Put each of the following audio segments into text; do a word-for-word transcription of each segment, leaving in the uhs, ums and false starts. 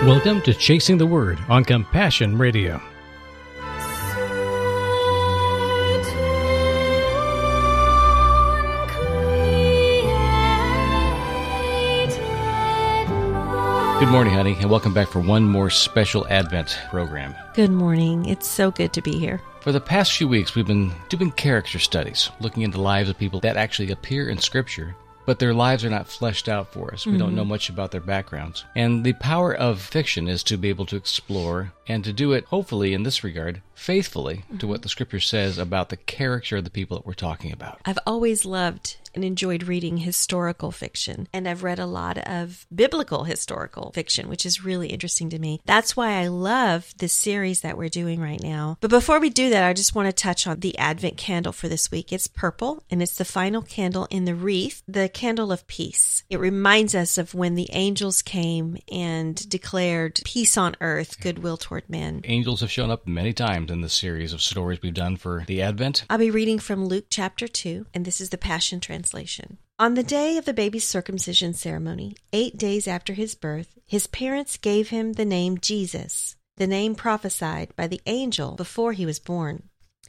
Welcome to Chasing the Word on Compassion Radio. Good morning, honey, and welcome back for one more special Advent program. Good morning. It's so good to be here. For the past few weeks, we've been doing character studies, looking into the lives of people that actually appear in Scripture, but their lives are not fleshed out for us. We mm-hmm. don't know much about their backgrounds. And the power of fiction is to be able to explore and to do it, hopefully, in this regard, faithfully mm-hmm. to what the Scripture says about the character of the people that we're talking about. I've always loved and enjoyed reading historical fiction, and I've read a lot of biblical historical fiction, which is really interesting to me. That's why I love this series that we're doing right now. But before we do that, I just want to touch on the Advent candle for this week. It's purple, and it's the final candle in the wreath, the candle of peace. It reminds us of when the angels came and declared peace on earth, goodwill toward men. Angels have shown up many times in the series of stories we've done for the Advent. I'll be reading from Luke chapter two, and this is the Passion Translation. On the day of the baby's circumcision ceremony, eight days after his birth, his parents gave him the name Jesus, the name prophesied by the angel before he was born.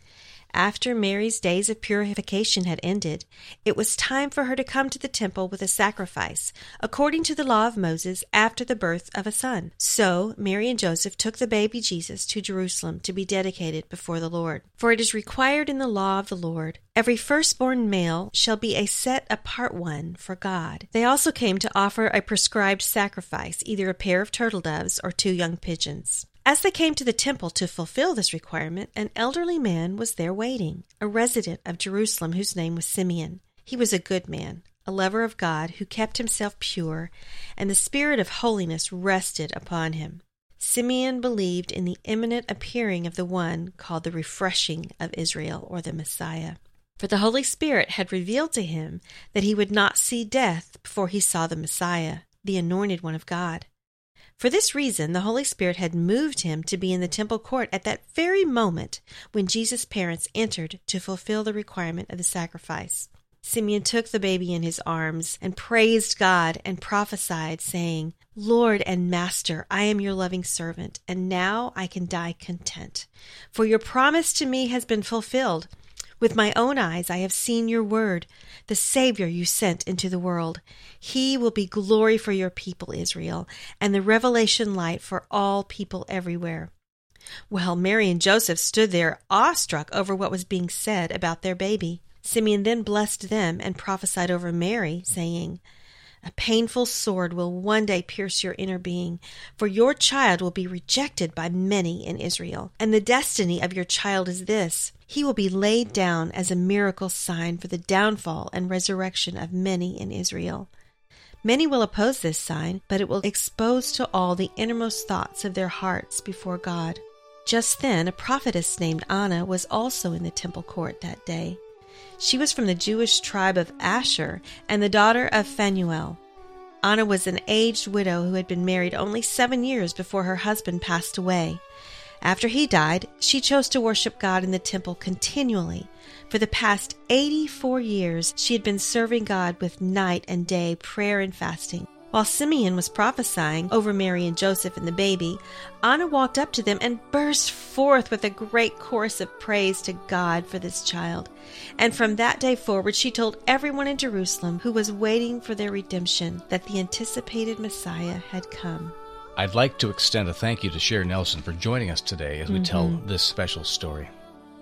After Mary's days of purification had ended, it was time for her to come to the temple with a sacrifice, according to the law of Moses, after the birth of a son. So Mary and Joseph took the baby Jesus to Jerusalem to be dedicated before the Lord. For it is required in the law of the Lord, every firstborn male shall be a set-apart one for God. They also came to offer a prescribed sacrifice, either a pair of turtle doves or two young pigeons. As they came to the temple to fulfill this requirement, an elderly man was there waiting, a resident of Jerusalem whose name was Simeon. He was a good man, a lover of God, who kept himself pure, and the spirit of holiness rested upon him. Simeon believed in the imminent appearing of the one called the Refreshing of Israel, or the Messiah. For the Holy Spirit had revealed to him that he would not see death before he saw the Messiah, the Anointed One of God. For this reason, the Holy Spirit had moved him to be in the temple court at that very moment when Jesus' parents entered to fulfill the requirement of the sacrifice. Simeon took the baby in his arms and praised God and prophesied, saying, "Lord and Master, I am your loving servant, and now I can die content. For your promise to me has been fulfilled. With my own eyes I have seen your word, the Savior you sent into the world. He will be glory for your people, Israel, and the revelation light for all people everywhere." Well, Mary and Joseph stood there awestruck over what was being said about their baby. Simeon then blessed them and prophesied over Mary, saying, "A painful sword will one day pierce your inner being, for your child will be rejected by many in Israel. And the destiny of your child is this: he will be laid down as a miracle sign for the downfall and resurrection of many in Israel. Many will oppose this sign, but it will expose to all the innermost thoughts of their hearts before God." Just then, a prophetess named Anna was also in the temple court that day. She was from the Jewish tribe of Asher and the daughter of Phanuel. Anna was an aged widow who had been married only seven years before her husband passed away. After he died, she chose to worship God in the temple continually. For the past eighty-four years, she had been serving God with night and day prayer and fasting. While Simeon was prophesying over Mary and Joseph and the baby, Anna walked up to them and burst forth with a great chorus of praise to God for this child. And from that day forward, she told everyone in Jerusalem who was waiting for their redemption that the anticipated Messiah had come. I'd like to extend a thank you to Sherry Nelson for joining us today as we mm-hmm. tell this special story.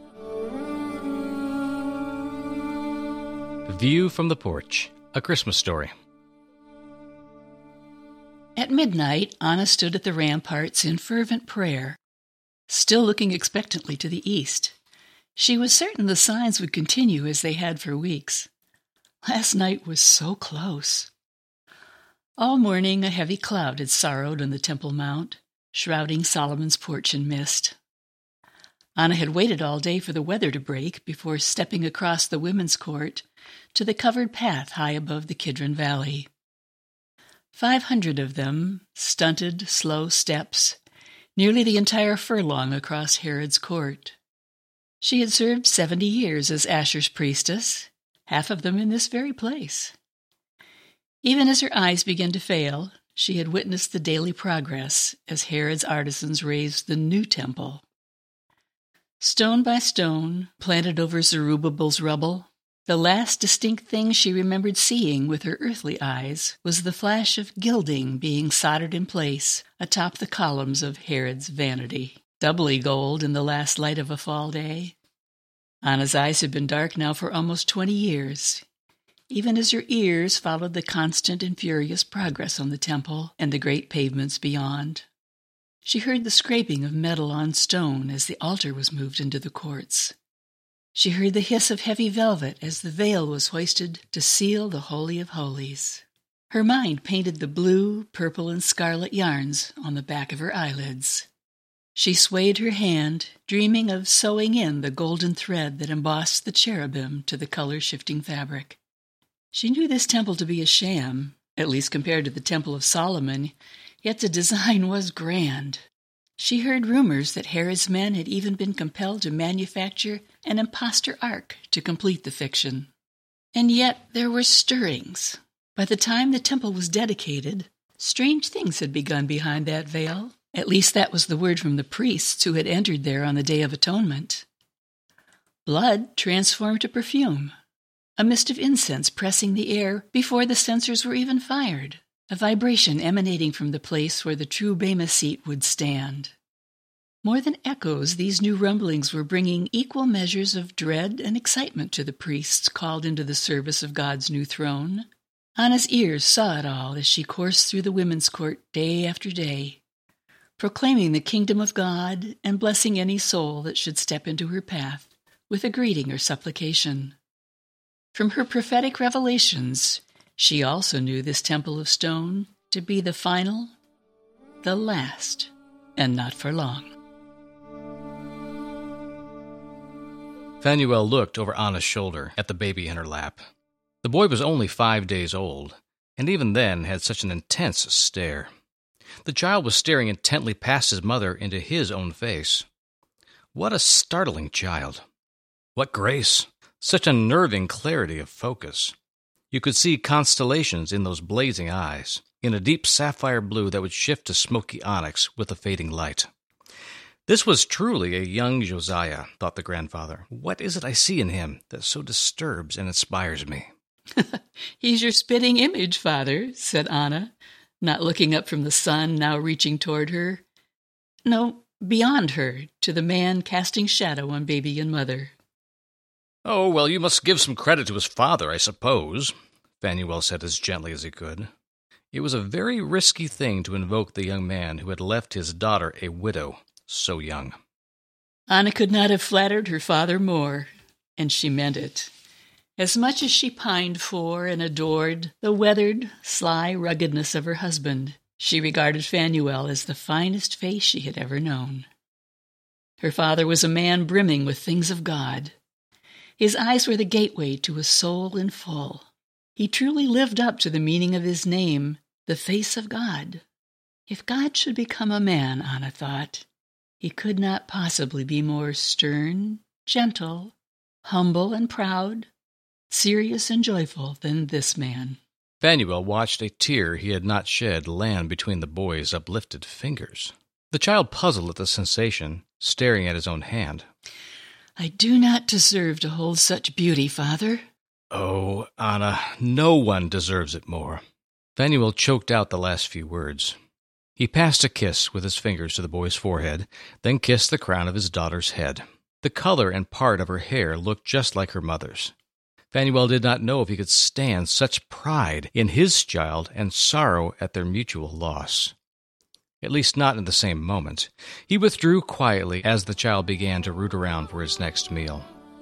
View from the Porch, a Christmas story. At midnight, Anna stood at the ramparts in fervent prayer, still looking expectantly to the east. She was certain the signs would continue as they had for weeks. Last night was so close. All morning a heavy cloud had sorrowed on the Temple Mount, shrouding Solomon's porch in mist. Anna had waited all day for the weather to break before stepping across the women's court to the covered path high above the Kidron Valley. Five hundred of them, stunted, slow steps, nearly the entire furlong across Herod's court. She had served seventy years as Asher's priestess, half of them in this very place. Even as her eyes began to fail, she had witnessed the daily progress as Herod's artisans raised the new temple. Stone by stone, planted over Zerubbabel's rubble, the last distinct thing she remembered seeing with her earthly eyes was the flash of gilding being soldered in place atop the columns of Herod's vanity, doubly gold in the last light of a fall day. Anna's eyes had been dark now for almost twenty years, even as her ears followed the constant and furious progress on the temple and the great pavements beyond. She heard the scraping of metal on stone as the altar was moved into the courts. She heard the hiss of heavy velvet as the veil was hoisted to seal the Holy of Holies. Her mind painted the blue, purple, and scarlet yarns on the back of her eyelids. She swayed her hand, dreaming of sewing in the golden thread that embossed the cherubim to the color-shifting fabric. She knew this temple to be a sham, at least compared to the Temple of Solomon, yet the design was grand. She heard rumors that Herod's men had even been compelled to manufacture an impostor ark to complete the fiction. And yet there were stirrings. By the time the temple was dedicated, strange things had begun behind that veil. At least that was the word from the priests who had entered there on the Day of Atonement. Blood transformed to perfume, a mist of incense pressing the air before the censers were even fired, a vibration emanating from the place where the true Bema seat would stand. More than echoes, these new rumblings were bringing equal measures of dread and excitement to the priests called into the service of God's new throne. Anna's ears saw it all as she coursed through the women's court day after day, proclaiming the kingdom of God and blessing any soul that should step into her path with a greeting or supplication. From her prophetic revelations, she also knew this temple of stone to be the final, the last, and not for long. Phanuel looked over Anna's shoulder at the baby in her lap. The boy was only five days old, and even then had such an intense stare. The child was staring intently past his mother into his own face. What a startling child! What grace! Such unnerving clarity of focus. You could see constellations in those blazing eyes, in a deep sapphire blue that would shift to smoky onyx with the fading light. This was truly a young Josiah, thought the grandfather. What is it I see in him that so disturbs and inspires me? He's your spitting image, Father, said Anna, not looking up from the sun now reaching toward her. No, beyond her, to the man casting shadow on baby and mother. Oh, well, you must give some credit to his father, I suppose, Phanuel said as gently as he could. It was a very risky thing to invoke the young man who had left his daughter a widow so young. Anna could not have flattered her father more, and she meant it. As much as she pined for and adored the weathered, sly ruggedness of her husband, she regarded Phanuel as the finest face she had ever known. Her father was a man brimming with things of God. His eyes were the gateway to a soul in full. He truly lived up to the meaning of his name, the face of God. If God should become a man, Anna thought, he could not possibly be more stern, gentle, humble and proud, serious and joyful than this man. Phanuel watched a tear he had not shed land between the boy's uplifted fingers. The child puzzled at the sensation, staring at his own hand. I do not deserve to hold such beauty, Father. Oh, Anna, no one deserves it more. Phanuel choked out the last few words. He passed a kiss with his fingers to the boy's forehead, then kissed the crown of his daughter's head. The color and part of her hair looked just like her mother's. Phanuel did not know if he could stand such pride in his child and sorrow at their mutual loss. At least not in the same moment. He withdrew quietly as the child began to root around for his next meal.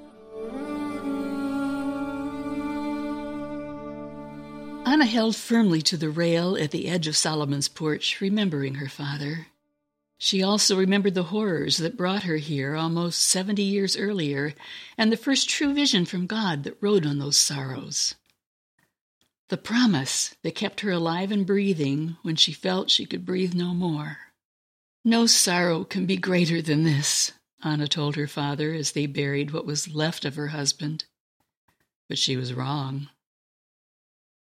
Anna held firmly to the rail at the edge of Solomon's porch, remembering her father. She also remembered the horrors that brought her here almost seventy years earlier, and the first true vision from God that rode on those sorrows. The promise that kept her alive and breathing when she felt she could breathe no more. No sorrow can be greater than this, Anna told her father as they buried what was left of her husband. But she was wrong.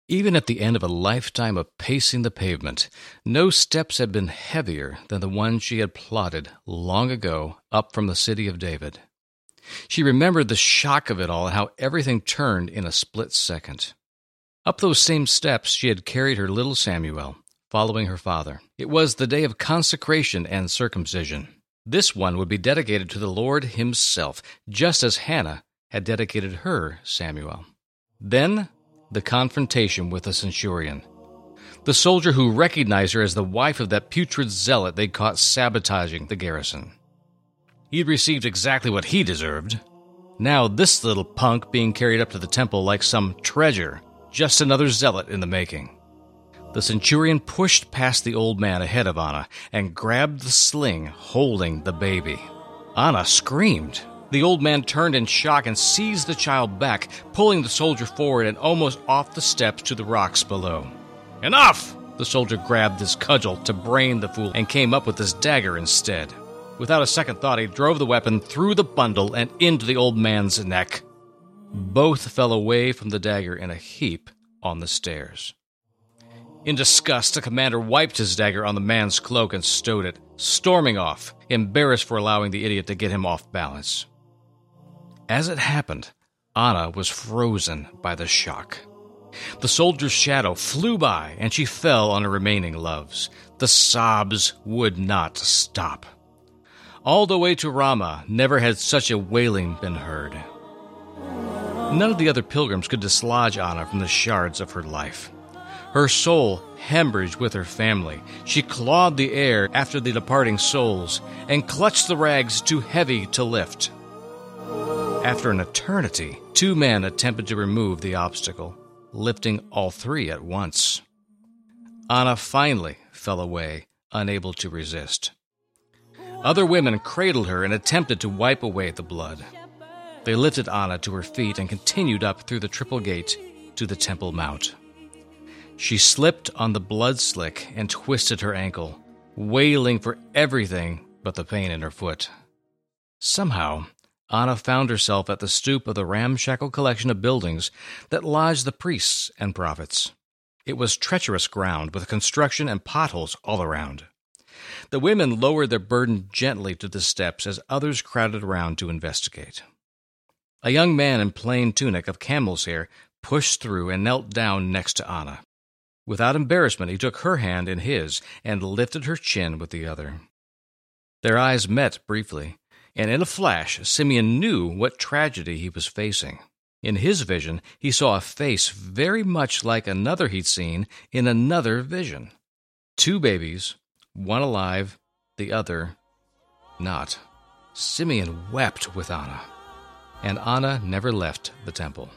Even at the end of a lifetime of pacing the pavement, no steps had been heavier than the one she had plotted long ago up from the city of David. She remembered the shock of it all and how everything turned in a split second. Up those same steps she had carried her little Samuel, following her father. It was the day of consecration and circumcision. This one would be dedicated to the Lord himself, just as Hannah had dedicated her Samuel. Then, the confrontation with the centurion. The soldier who recognized her as the wife of that putrid zealot they'd caught sabotaging the garrison. He'd received exactly what he deserved. Now this little punk being carried up to the temple like some treasure, just another zealot in the making. The centurion pushed past the old man ahead of Anna and grabbed the sling holding the baby. Anna screamed. The old man turned in shock and seized the child back, pulling the soldier forward and almost off the steps to the rocks below. Enough! The soldier grabbed his cudgel to brain the fool and came up with his dagger instead. Without a second thought, he drove the weapon through the bundle and into the old man's neck. Both fell away from the dagger in a heap on the stairs. In disgust, the commander wiped his dagger on the man's cloak and stowed it, storming off, embarrassed for allowing the idiot to get him off balance. As it happened, Anna was frozen by the shock. The soldier's shadow flew by, and she fell on her remaining loves. The sobs would not stop. All the way to Ramah, never had such a wailing been heard. None of the other pilgrims could dislodge Anna from the shards of her life. Her soul hemorrhaged with her family. She clawed the air after the departing souls and clutched the rags too heavy to lift. After an eternity, two men attempted to remove the obstacle, lifting all three at once. Anna finally fell away, unable to resist. Other women cradled her and attempted to wipe away the blood. They lifted Anna to her feet and continued up through the triple gate to the Temple Mount. She slipped on the blood slick and twisted her ankle, wailing for everything but the pain in her foot. Somehow, Anna found herself at the stoop of the ramshackle collection of buildings that lodged the priests and prophets. It was treacherous ground with construction and potholes all around. The women lowered their burden gently to the steps as others crowded around to investigate. A young man in plain tunic of camel's hair pushed through and knelt down next to Anna. Without embarrassment, he took her hand in his and lifted her chin with the other. Their eyes met briefly, and in a flash, Simeon knew what tragedy he was facing. In his vision, he saw a face very much like another he'd seen in another vision. Two babies, one alive, the other not. Simeon wept with Anna, and Anna never left the temple.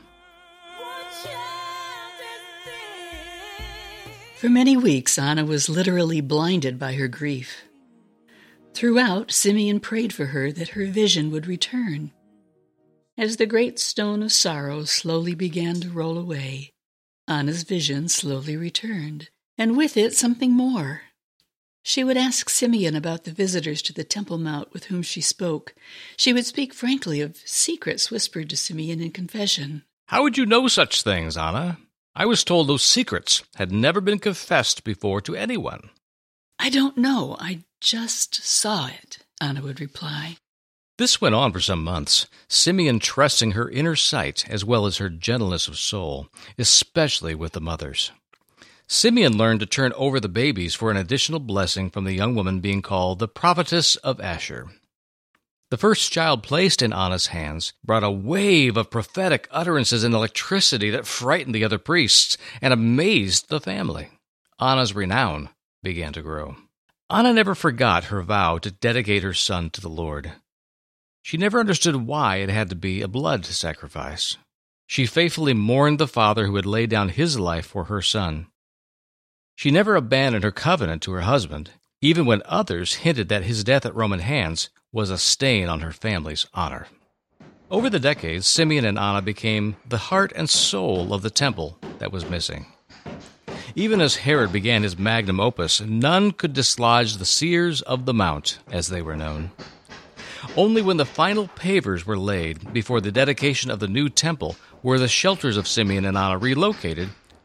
For many weeks, Anna was literally blinded by her grief. Throughout, Simeon prayed for her that her vision would return. As the great stone of sorrow slowly began to roll away, Anna's vision slowly returned, and with it something more. She would ask Simeon about the visitors to the Temple Mount with whom she spoke. She would speak frankly of secrets whispered to Simeon in confession. How would you know such things, Anna? I was told those secrets had never been confessed before to anyone. I don't know. I just saw it, Anna would reply. This went on for some months, Simeon trusting her inner sight as well as her gentleness of soul, especially with the mothers. Simeon learned to turn over the babies for an additional blessing from the young woman being called the prophetess of Asher. The first child placed in Anna's hands brought a wave of prophetic utterances and electricity that frightened the other priests and amazed the family. Anna's renown began to grow. Anna never forgot her vow to dedicate her son to the Lord. She never understood why it had to be a blood sacrifice. She faithfully mourned the father who had laid down his life for her son. She never abandoned her covenant to her husband, even when others hinted that his death at Roman hands was a stain on her family's honor. Over the decades, Simeon and Anna became the heart and soul of the temple that was missing. Even as Herod began his magnum opus, none could dislodge the seers of the mount, as they were known. Only when the final pavers were laid before the dedication of the new temple were the shelters of Simeon and Anna relocated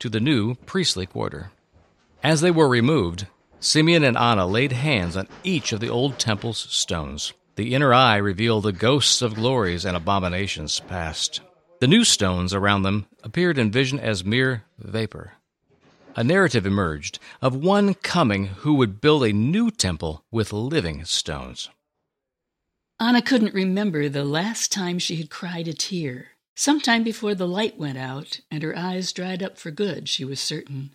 to the new priestly quarter. As they were removed, Simeon and Anna laid hands on each of the old temple's stones. The inner eye revealed the ghosts of glories and abominations past. The new stones around them appeared in vision as mere vapor. A narrative emerged of one coming who would build a new temple with living stones. Anna couldn't remember the last time she had cried a tear. Sometime before the light went out and her eyes dried up for good, she was certain.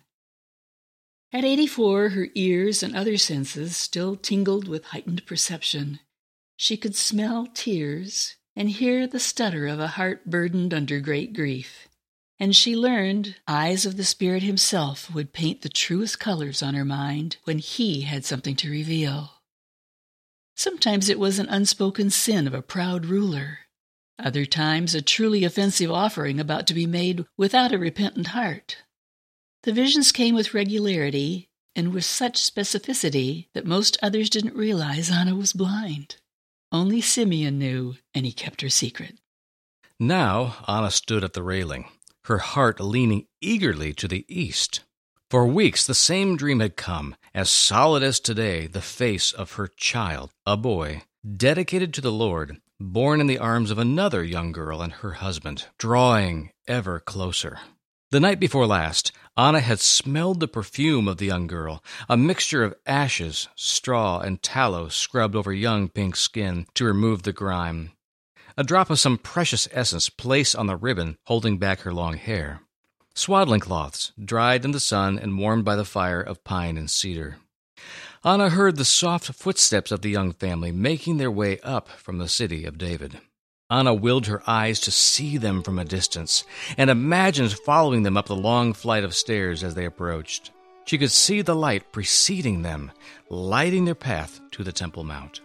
At eighty-four, her ears and other senses still tingled with heightened perception. She could smell tears and hear the stutter of a heart burdened under great grief. And she learned eyes of the Spirit himself would paint the truest colors on her mind when he had something to reveal. Sometimes it was an unspoken sin of a proud ruler. Other times a truly offensive offering about to be made without a repentant heart. The visions came with regularity and with such specificity that most others didn't realize Anna was blind. Only Simeon knew, and he kept her secret. Now Anna stood at the railing, her heart leaning eagerly to the east. For weeks the same dream had come, as solid as today, the face of her child, a boy, dedicated to the Lord, born in the arms of another young girl and her husband, drawing ever closer. The night before last, Anna had smelled the perfume of the young girl, a mixture of ashes, straw, and tallow scrubbed over young pink skin to remove the grime. A drop of some precious essence placed on the ribbon holding back her long hair. Swaddling cloths, dried in the sun and warmed by the fire of pine and cedar. Anna heard the soft footsteps of the young family making their way up from the city of David. Anna willed her eyes to see them from a distance, and imagined following them up the long flight of stairs as they approached. She could see the light preceding them, lighting their path to the Temple Mount.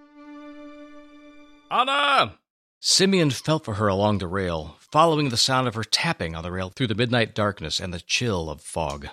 Anna! Simeon felt for her along the rail, following the sound of her tapping on the rail through the midnight darkness and the chill of fog.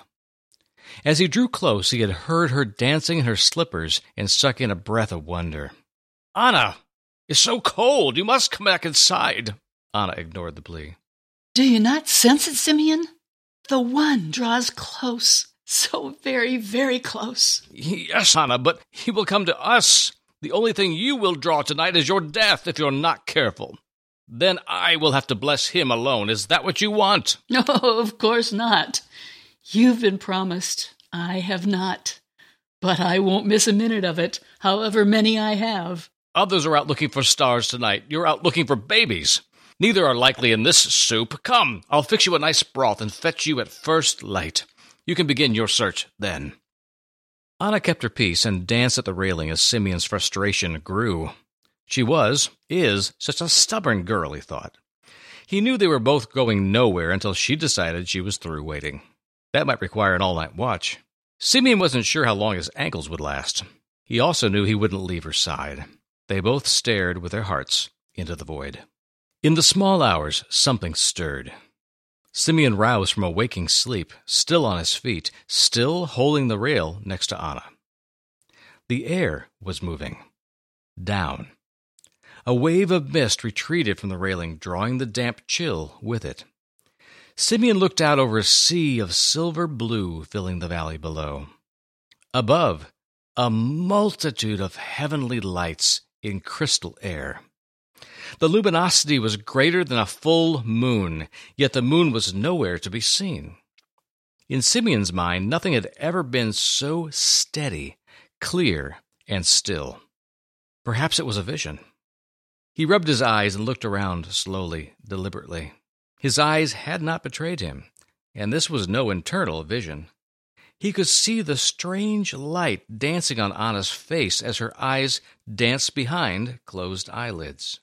As he drew close, he had heard her dancing in her slippers and suck in a breath of wonder. Anna! It's so cold. You must come back inside. Anna ignored the plea. Do you not sense it, Simeon? The one draws close, so very, very close. Yes, Anna, but he will come to us. The only thing you will draw tonight is your death if you're not careful. Then I will have to bless him alone. Is that what you want? No, of course not. You've been promised. I have not. But I won't miss a minute of it, however many I have. Others are out looking for stars tonight. You're out looking for babies. Neither are likely in this soup. Come, I'll fix you a nice broth and fetch you at first light. You can begin your search then. Anna kept her peace and danced at the railing as Simeon's frustration grew. She was, is, such a stubborn girl, he thought. He knew they were both going nowhere until she decided she was through waiting. That might require an all-night watch. Simeon wasn't sure how long his ankles would last. He also knew he wouldn't leave her side. They both stared with their hearts into the void. In the small hours, something stirred. Simeon roused from a waking sleep, still on his feet, still holding the rail next to Anna. The air was moving. Down. A wave of mist retreated from the railing, drawing the damp chill with it. Simeon looked out over a sea of silver blue filling the valley below. Above, a multitude of heavenly lights in crystal air. The luminosity was greater than a full moon, yet the moon was nowhere to be seen. In Simeon's mind, nothing had ever been so steady, clear, and still. Perhaps it was a vision. He rubbed his eyes and looked around slowly, deliberately. His eyes had not betrayed him, and this was no internal vision. He could see the strange light dancing on Anna's face as her eyes danced behind closed eyelids.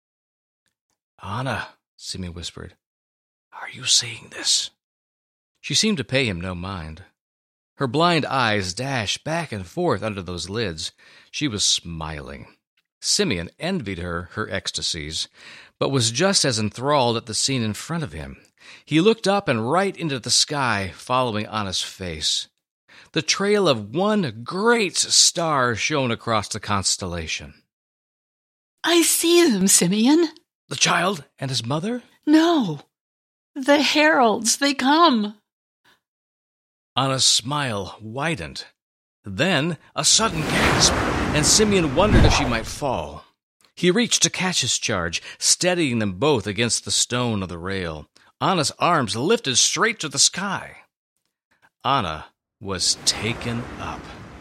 Anna, Simeon whispered, are you seeing this? She seemed to pay him no mind. Her blind eyes dashed back and forth under those lids. She was smiling. Simeon envied her her ecstasies, but was just as enthralled at the scene in front of him. He looked up and right into the sky, following Anna's face. The trail of one great star shone across the constellation. I see them, Simeon. The child and his mother? No. The heralds, they come. Anna's smile widened. Then a sudden gasp, and Simeon wondered if she might fall. He reached to catch his charge, steadying them both against the stone of the rail. Anna's arms lifted straight to the sky. Anna was taken up.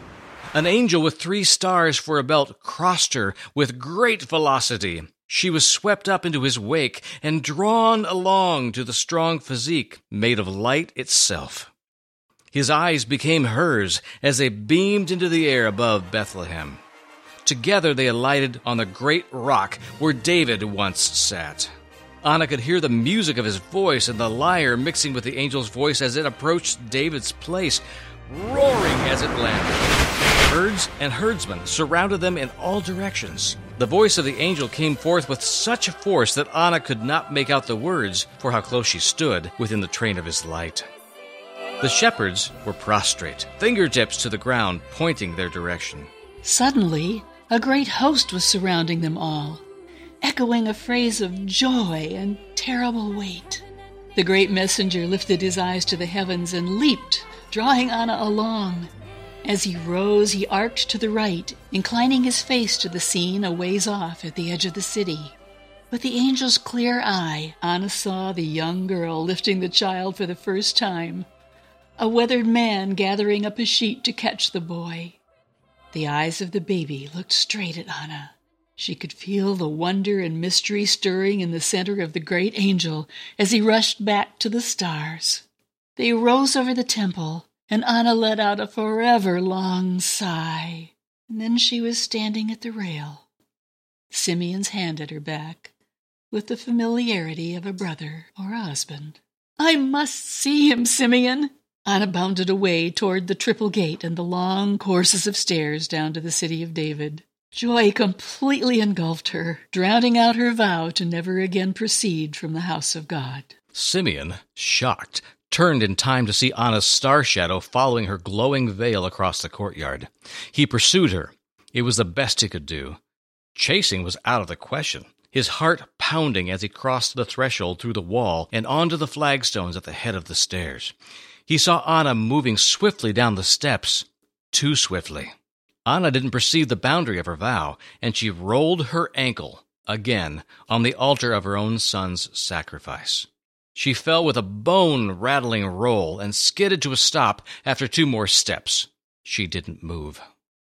An angel with three stars for a belt crossed her with great velocity. She was swept up into his wake and drawn along to the strong physique made of light itself. His eyes became hers as they beamed into the air above Bethlehem. Together they alighted on the great rock where David once sat. Anna could hear the music of his voice and the lyre mixing with the angel's voice as it approached David's place, roaring as it landed. Herds and herdsmen surrounded them in all directions. The voice of the angel came forth with such a force that Anna could not make out the words for how close she stood within the train of his light. The shepherds were prostrate, fingertips to the ground, pointing their direction. Suddenly, a great host was surrounding them all, echoing a phrase of joy and terrible weight. The great messenger lifted his eyes to the heavens and leaped, drawing Anna along. As he rose, he arced to the right, inclining his face to the scene a ways off at the edge of the city. With the angel's clear eye, Anna saw the young girl lifting the child for the first time, a weathered man gathering up a sheet to catch the boy. The eyes of the baby looked straight at Anna. She could feel the wonder and mystery stirring in the center of the great angel as he rushed back to the stars. They rose over the temple, and Anna let out a forever long sigh. And then she was standing at the rail, Simeon's hand at her back, with the familiarity of a brother or a husband. "I must see him, Simeon!" Anna bounded away toward the triple gate and the long courses of stairs down to the city of David. Joy completely engulfed her, drowning out her vow to never again proceed from the house of God. Simeon, shocked, turned in time to see Anna's star shadow following her glowing veil across the courtyard. He pursued her. It was the best he could do. Chasing was out of the question, his heart pounding as he crossed the threshold through the wall and onto the flagstones at the head of the stairs. He saw Anna moving swiftly down the steps, too swiftly. Anna didn't perceive the boundary of her vow, and she rolled her ankle again on the altar of her own son's sacrifice. She fell with a bone-rattling roll and skidded to a stop after two more steps. She didn't move.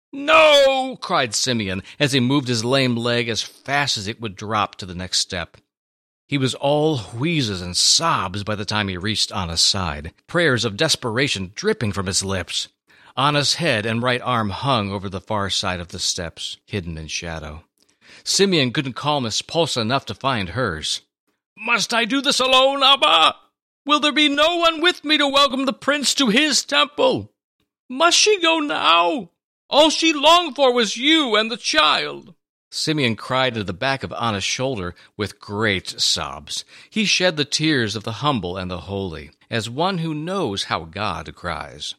"No!" cried Simeon as he moved his lame leg as fast as it would drop to the next step. He was all wheezes and sobs by the time he reached Anna's side, prayers of desperation dripping from his lips. Anna's head and right arm hung over the far side of the steps, hidden in shadow. Simeon couldn't calm his pulse enough to find hers. "Must I do this alone, Abba? Will there be no one with me to welcome the prince to his temple? Must she go now? All she longed for was you and the child." Simeon cried to the back of Anna's shoulder with great sobs. He shed the tears of the humble and the holy, as one who knows how God cries.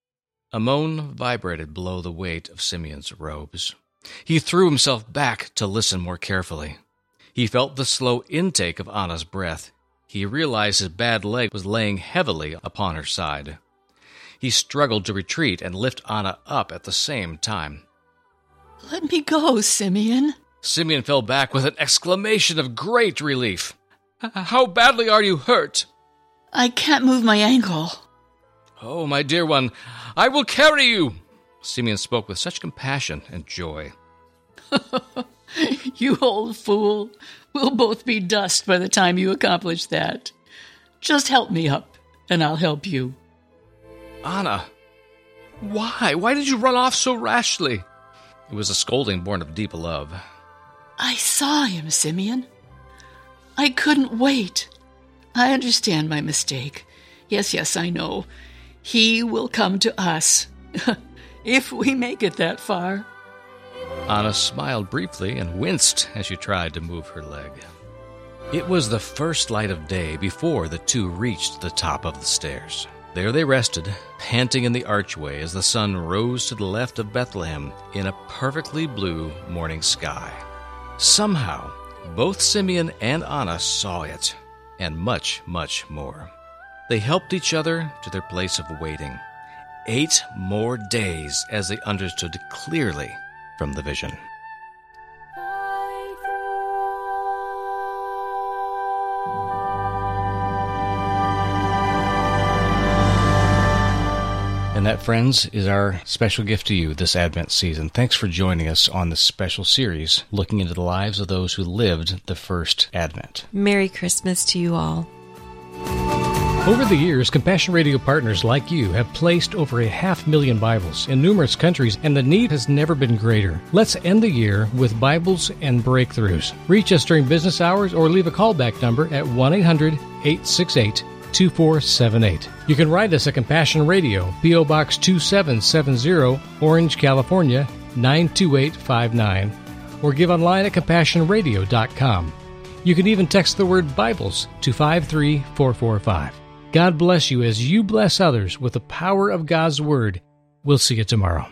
A moan vibrated below the weight of Simeon's robes. He threw himself back to listen more carefully. He felt the slow intake of Anna's breath. He realized his bad leg was laying heavily upon her side. He struggled to retreat and lift Anna up at the same time. "Let me go, Simeon." Simeon fell back with an exclamation of great relief. "How badly are you hurt?" "I can't move my ankle." "Oh, my dear one, I will carry you." Simeon spoke with such compassion and joy. "You old fool. We'll both be dust by the time you accomplish that. Just help me up, and I'll help you." "Anna, why? Why did you run off so rashly?" It was a scolding born of deep love. "I saw him, Simeon. I couldn't wait. I understand my mistake. Yes, yes, I know. He will come to us, if we make it that far." Anna smiled briefly and winced as she tried to move her leg. It was the first light of day before the two reached the top of the stairs. There they rested, panting in the archway as the sun rose to the left of Bethlehem in a perfectly blue morning sky. Somehow, both Simeon and Anna saw it, and much, much more. They helped each other to their place of waiting. eight more days as they understood clearly from the vision. And that, friends, is our special gift to you this Advent season. Thanks for joining us on this special series, looking into the lives of those who lived the first Advent. Merry Christmas to you all. Over the years, Compassion Radio partners like you have placed over a half million Bibles in numerous countries, and the need has never been greater. Let's end the year with Bibles and breakthroughs. Reach us during business hours or leave a callback number at one eight hundred, eight six eight, two four seven eight. You can write us at Compassion Radio, P O. Box two seven seven zero, Orange, California, nine two eight five nine, or give online at compassion radio dot com. You can even text the word Bibles to five three four four five. God bless you as you bless others with the power of God's Word. We'll see you tomorrow.